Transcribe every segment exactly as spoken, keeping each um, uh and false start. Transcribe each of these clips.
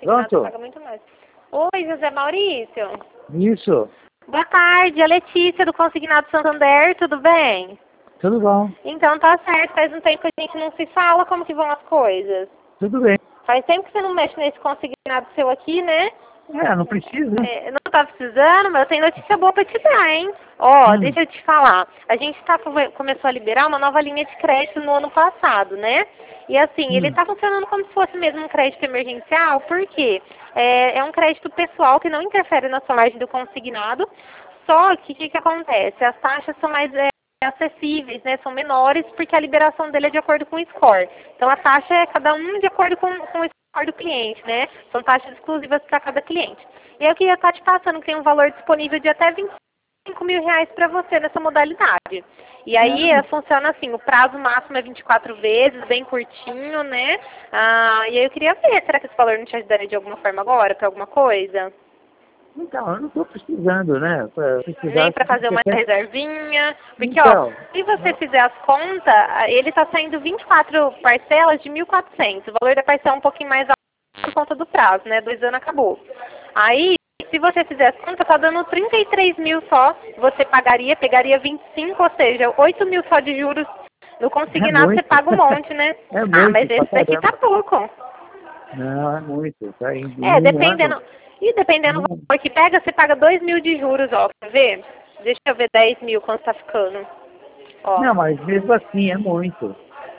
consignado Pronto? paga muito mais. Oi, José Maurício. Isso. Boa tarde, a Letícia do Consignado Santander, tudo bem? Tudo bom. Então tá certo, faz um tempo que a gente não se fala, como que vão as coisas? Tudo bem. Faz tempo que você não mexe nesse consignado seu aqui, né? É, não precisa. É, não tá precisando, mas eu tenho notícia boa pra te dar, hein? Ó, Hum. deixa eu te falar. A gente tá, começou a liberar uma nova linha de crédito no ano passado, né? E assim, Hum. ele tá funcionando como se fosse mesmo um crédito emergencial, por quê? É, é um crédito pessoal que não interfere na sua margem do consignado, só que o que, que acontece? As taxas são mais é, acessíveis, né? São menores, porque a liberação dele é de acordo com o score. Então a taxa é cada um de acordo com, com o score do cliente, né? São taxas exclusivas para cada cliente. E aí eu queria estar te passando que tem um valor disponível de até vinte e cinco mil reais para você nessa modalidade. E aí Hum. funciona assim, o prazo máximo é vinte e quatro vezes, bem curtinho, né? Ah, e aí eu queria ver, será que esse valor não te ajudaria de alguma forma agora, para alguma coisa? Então, eu não estou precisando, né? Pra precisar, Nem para fazer uma quer... reservinha. Porque, Então, ó, se você fizer as contas, ele está saindo vinte e quatro parcelas de mil e quatrocentos. O valor da parcela é um pouquinho mais alto por conta do prazo, né? Dois anos acabou. Aí, se você fizer as contas, tá dando trinta e três mil só. Você pagaria, pegaria vinte e cinco, ou seja, oito mil só de juros. No consignado é você paga um monte, né? É Ah, muito, mas esse pra daqui tá caramba. pouco. Não, é muito. Tá em É, em um dependendo. ano. E dependendo do valor que pega, você paga dois mil de juros, ó. Quer ver? Deixa eu ver dez mil quanto tá ficando. Ó. Não, mas mesmo assim é muito.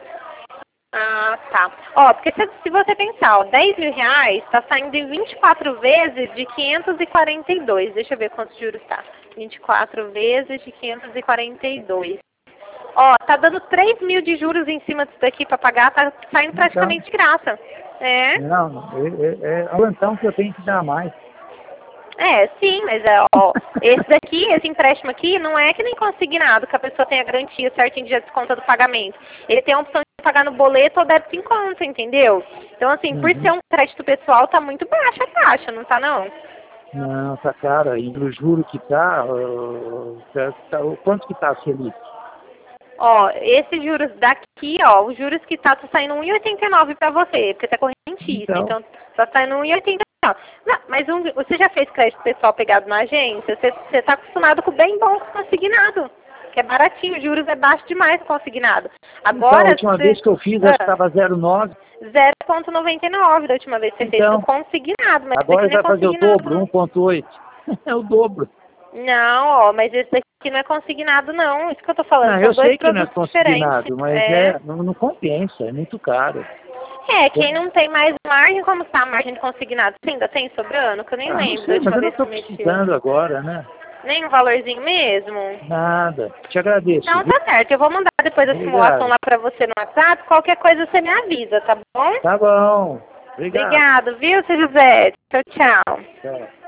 Ah, tá. Ó, porque se, se você pensar, ó, dez mil reais tá saindo em vinte e quatro vezes de quinhentos e quarenta e dois. Deixa eu ver quantos juros tá. vinte e quatro vezes de quinhentos e quarenta e dois. Ó, tá dando três mil de juros em cima disso daqui pra pagar, tá saindo Então, praticamente de graça. É. não, é, é, é a plantão que eu tenho que dar mais. É, sim, mas é, ó, esse daqui, esse empréstimo aqui, não é que nem consignado, que a pessoa tem a garantia certinho de desconta do pagamento. Ele tem a opção de pagar no boleto ou débito em conta, entendeu? Então, assim, por ser Uhum. um crédito pessoal, tá muito baixa a taxa, não tá não? Não, tá caro. E o juro que tá, uh, tá, tá o quanto que tá a Selic? Ó, esses juros daqui, ó, os juros que tá, tá saindo um vírgula oitenta e nove pra você, porque tá correntíssimo, Então, então tá saindo um vírgula oitenta e nove. Não, mas um, você já fez crédito pessoal pegado na agência? Você, você tá acostumado com bem bom consignado, que é baratinho, juros é baixo demais consignado. então, a Agora, última você, vez que eu fiz, acho que ah, estava zero vírgula nove. zero vírgula noventa e nove da última vez que você fez no Então, consignado, mas esse agora daqui não é vai fazer o consignado dobro, não. um vírgula oito. É o dobro. Não, ó, mas esse daqui não é consignado não, isso que eu tô falando, Não, são eu dois sei que não é produtos diferentes. consignado, mas É. é, não, não compensa, é muito caro. É, quem não tem mais margem, como está a margem de consignado? Você ainda tem sobrando? Que eu nem Ah, não lembro da sei, mas última eu não vez que estou mexi. precisando agora, né? Nem um valorzinho mesmo? Nada. Te agradeço, Então viu? tá certo, eu vou mandar depois a simulação Obrigado. lá pra você no WhatsApp, qualquer coisa você me avisa, tá bom? Tá bom. Obrigado. Obrigado, viu, seu José? Tchau, tchau. Tchau.